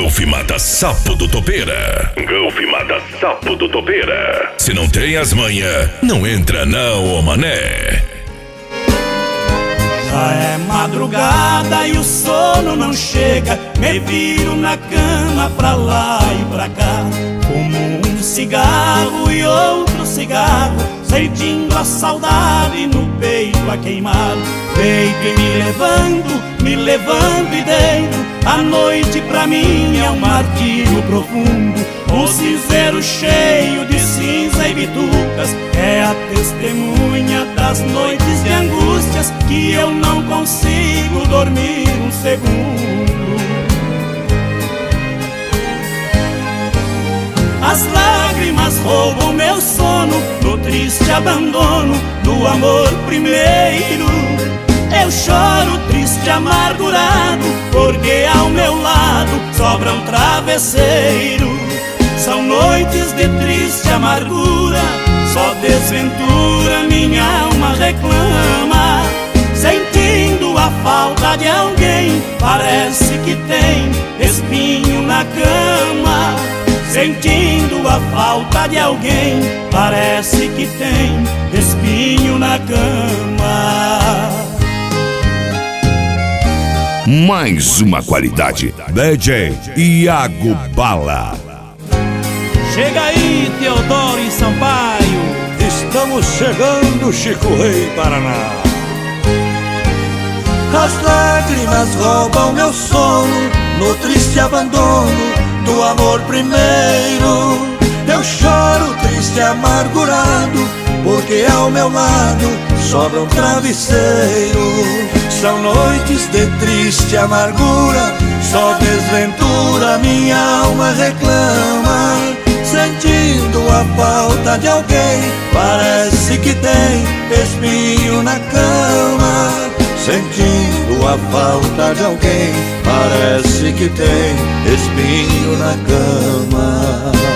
Golfe mata sapo do topeira. Golfe mata sapo do topeira. Se não tem as manhas, não entra não, ô mané. Já é madrugada e o sono não chega. Me viro na cama pra lá e pra cá. Fumo um cigarro e outro cigarro, sentindo a saudade no peito a queimar. Peito e me levando e dentro. A noite pra mim é um martírio profundo. O cinzeiro cheio de cinza e bitucas é a testemunha das noites de angústias que eu não consigo dormir um segundo. As lágrimas roubam meu sono no triste abandono do amor primeiro. Eu choro triste, amargurado, porque ao meu lado sobra um travesseiro. São noites de triste amargura, só desventura minha alma reclama. Sentindo a falta de alguém, parece que tem espinho na cama. Sentindo a falta de alguém, parece que tem espinho na cama. Mais uma qualidade. DJ Iago Bala. Chega aí, Teodoro e Sampaio. Estamos chegando, Chico Rei, Paraná. As lágrimas roubam meu sono no triste abandono do amor primeiro. Eu choro triste, amargurado, porque ao meu lado sobra um travesseiro. São noites de triste amargura, só desventura minha alma reclama. Sentindo a falta de alguém, parece que tem espinho na cama. Sentindo a falta de alguém, parece que tem espinho na cama.